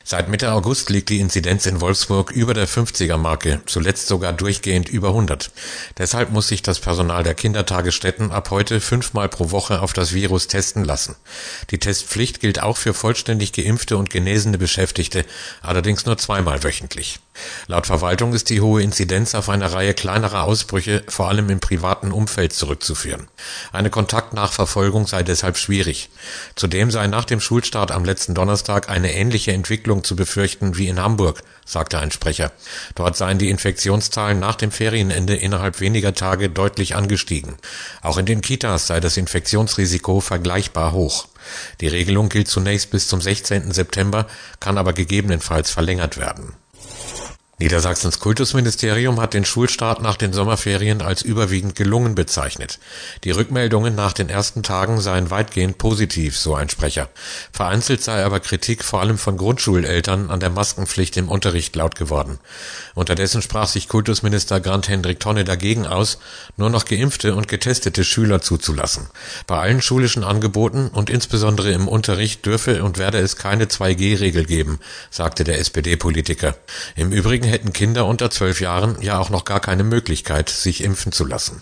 Seit Mitte August liegt die Inzidenz in Wolfsburg über der 50er-Marke, zuletzt sogar durchgehend über 100. Deshalb muss sich das Personal der Kindertagesstätten ab heute 5-mal pro Woche auf das Virus testen lassen. Die Testpflicht gilt auch für vollständig geimpfte und genesene Beschäftigte, allerdings nur 2-mal wöchentlich. Laut Verwaltung ist die hohe Inzidenz auf eine Reihe kleinerer Ausbrüche, vor allem im privaten Umfeld, zurückzuführen. Eine Kontaktnachverfolgung sei deshalb schwierig. Zudem sei nach dem Schulstart am letzten Donnerstag eine ähnliche Entwicklung zu befürchten wie in Hamburg, sagte ein Sprecher. Dort seien die Infektionszahlen nach dem Ferienende innerhalb weniger Tage deutlich angestiegen. Auch in den Kitas sei das Infektionsrisiko vergleichbar hoch. Die Regelung gilt zunächst bis zum 16. September, kann aber gegebenenfalls verlängert werden. Niedersachsens Kultusministerium hat den Schulstart nach den Sommerferien als überwiegend gelungen bezeichnet. Die Rückmeldungen nach den ersten Tagen seien weitgehend positiv, so ein Sprecher. Vereinzelt sei aber Kritik vor allem von Grundschuleltern an der Maskenpflicht im Unterricht laut geworden. Unterdessen sprach sich Kultusminister Grant-Hendrik Tonne dagegen aus, nur noch geimpfte und getestete Schüler zuzulassen. Bei allen schulischen Angeboten und insbesondere im Unterricht dürfe und werde es keine 2G-Regel geben, sagte der SPD-Politiker. Im Übrigen hätten Kinder unter 12 Jahren ja auch noch gar keine Möglichkeit, sich impfen zu lassen.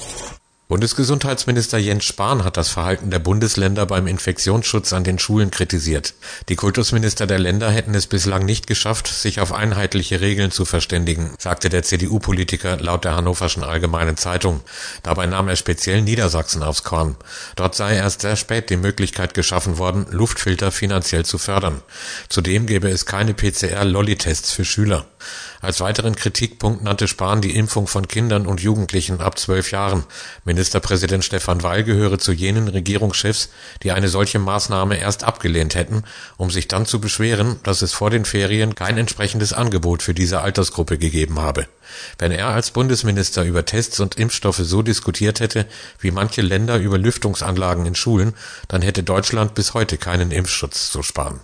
Bundesgesundheitsminister Jens Spahn hat das Verhalten der Bundesländer beim Infektionsschutz an den Schulen kritisiert. Die Kultusminister der Länder hätten es bislang nicht geschafft, sich auf einheitliche Regeln zu verständigen, sagte der CDU-Politiker laut der Hannoverschen Allgemeinen Zeitung. Dabei nahm er speziell Niedersachsen aufs Korn. Dort sei erst sehr spät die Möglichkeit geschaffen worden, Luftfilter finanziell zu fördern. Zudem gäbe es keine PCR-Lolli-Tests für Schüler. Als weiteren Kritikpunkt nannte Spahn die Impfung von Kindern und Jugendlichen ab 12 Jahren. Ministerpräsident Stefan Weil gehöre zu jenen Regierungschefs, die eine solche Maßnahme erst abgelehnt hätten, um sich dann zu beschweren, dass es vor den Ferien kein entsprechendes Angebot für diese Altersgruppe gegeben habe. Wenn er als Bundesminister über Tests und Impfstoffe so diskutiert hätte, wie manche Länder über Lüftungsanlagen in Schulen, dann hätte Deutschland bis heute keinen Impfschutz, so Spahn.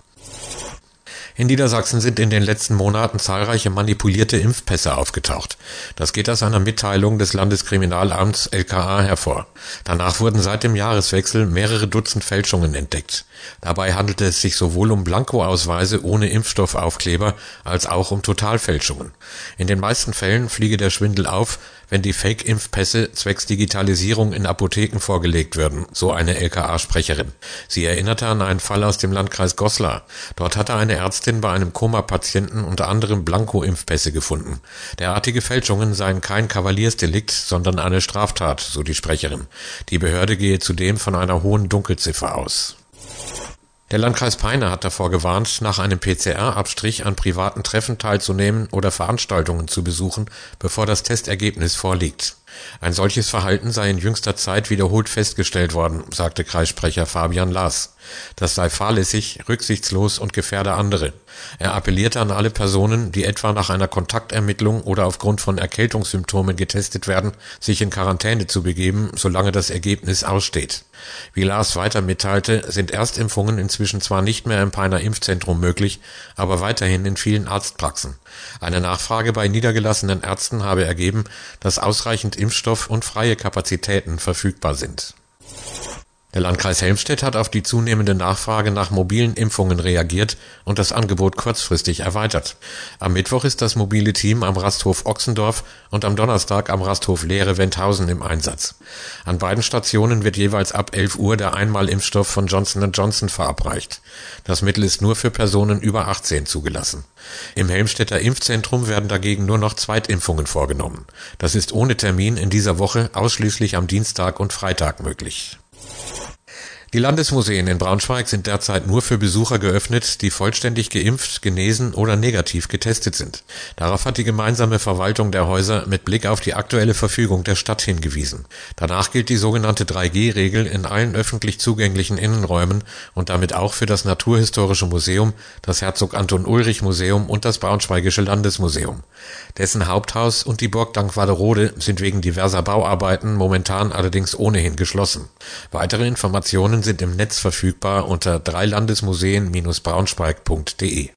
In Niedersachsen sind in den letzten Monaten zahlreiche manipulierte Impfpässe aufgetaucht. Das geht aus einer Mitteilung des Landeskriminalamts LKA hervor. Danach wurden seit dem Jahreswechsel mehrere Dutzend Fälschungen entdeckt. Dabei handelte es sich sowohl um Blankoausweise ohne Impfstoffaufkleber als auch um Totalfälschungen. In den meisten Fällen fliege der Schwindel auf, wenn die Fake-Impfpässe zwecks Digitalisierung in Apotheken vorgelegt würden, so eine LKA-Sprecherin. Sie erinnerte an einen Fall aus dem Landkreis Goslar. Dort hatte eine Ärztin bei einem Koma-Patienten unter anderem Blanko-Impfpässe gefunden. Derartige Fälschungen seien kein Kavaliersdelikt, sondern eine Straftat, so die Sprecherin. Die Behörde gehe zudem von einer hohen Dunkelziffer aus. Der Landkreis Peine hat davor gewarnt, nach einem PCR-Abstrich an privaten Treffen teilzunehmen oder Veranstaltungen zu besuchen, bevor das Testergebnis vorliegt. Ein solches Verhalten sei in jüngster Zeit wiederholt festgestellt worden, sagte Kreissprecher Fabian Laas. Das sei fahrlässig, rücksichtslos und gefährde andere. Er appellierte an alle Personen, die etwa nach einer Kontaktermittlung oder aufgrund von Erkältungssymptomen getestet werden, sich in Quarantäne zu begeben, solange das Ergebnis aussteht. Wie Laas weiter mitteilte, sind Erstimpfungen inzwischen zwar nicht mehr im Peiner Impfzentrum möglich, aber weiterhin in vielen Arztpraxen. Eine Nachfrage bei niedergelassenen Ärzten habe ergeben, dass ausreichend Impfstoff und freie Kapazitäten verfügbar sind. Der Landkreis Helmstedt hat auf die zunehmende Nachfrage nach mobilen Impfungen reagiert und das Angebot kurzfristig erweitert. Am Mittwoch ist das mobile Team am Rasthof Ochsendorf und am Donnerstag am Rasthof Lehre-Wendhausen im Einsatz. An beiden Stationen wird jeweils ab 11 Uhr der Einmalimpfstoff von Johnson & Johnson verabreicht. Das Mittel ist nur für Personen über 18 zugelassen. Im Helmstedter Impfzentrum werden dagegen nur noch Zweitimpfungen vorgenommen. Das ist ohne Termin in dieser Woche ausschließlich am Dienstag und Freitag möglich. Die Landesmuseen in Braunschweig sind derzeit nur für Besucher geöffnet, die vollständig geimpft, genesen oder negativ getestet sind. Darauf hat die gemeinsame Verwaltung der Häuser mit Blick auf die aktuelle Verfügung der Stadt hingewiesen. Danach gilt die sogenannte 3G-Regel in allen öffentlich zugänglichen Innenräumen und damit auch für das Naturhistorische Museum, das Herzog-Anton-Ulrich-Museum und das Braunschweigische Landesmuseum. Dessen Haupthaus und die Burg Dankwarderode sind wegen diverser Bauarbeiten momentan allerdings ohnehin geschlossen. Weitere Informationen sind im Netz verfügbar unter 3landesmuseen-braunschweig.de.